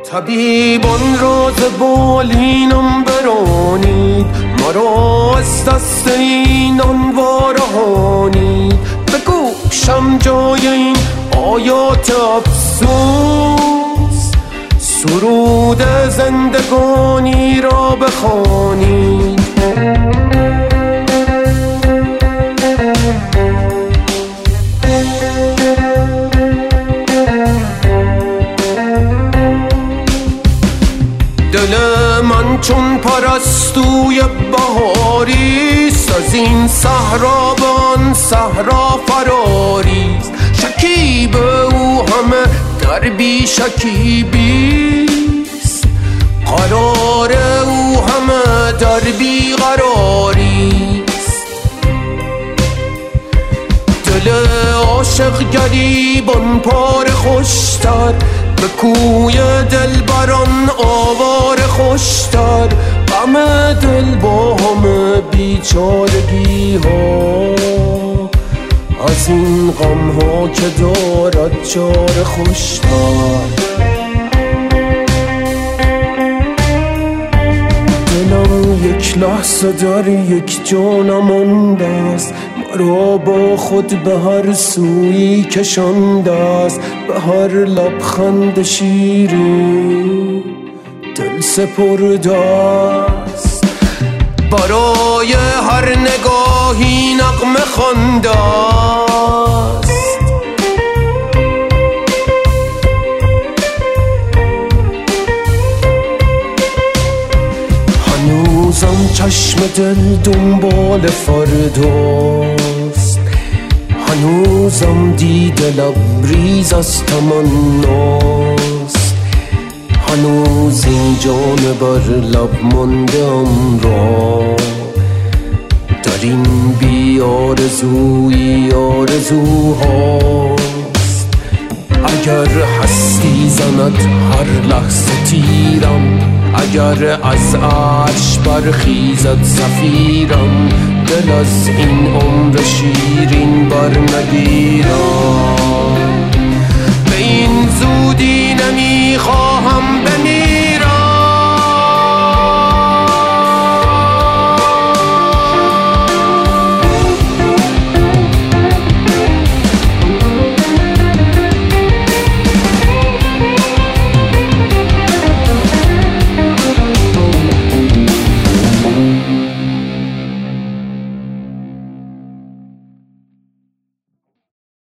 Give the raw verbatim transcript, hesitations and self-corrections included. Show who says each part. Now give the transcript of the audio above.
Speaker 1: طبیبان را ز بالینم برانید، مرا از دست اینان وارهانید. به گوشم جای این آیات افسوس، سرود زندگانی را بخوانید. دل من چون پرستوی بهاریست، از این صحرا به آن صحرا فراریست. شکیب او همه در بی شکیبیست، قرار او همه در بی قراریست. دل عاشق گریبان پار خوشتر، به کوی دلبران آوار خوشتر. غم دل با همه بیچارگی ها، از این غم ها که دارد چاره خوشتر. دلم یک لحظه در یک جا نمانده است، مرا با خود به هر سویی کشانده است. به هر لبخند شیرین دل سپرده است، برای هر نگاهی نغمه خوانده است. هنوزم چشم دل دنبال فرداست، هنوزم دید لبریز از تمناست. هنوز این جان بر لب ماندم را، در این بی آرزوی آرزوهاست. اگر هستی زند هر لحظه تیرم، اگر از عرش برخیزد صفیرم. دل از این عمر شیرین بر نگیرم، به این زودی نمیخواهم بمیرم.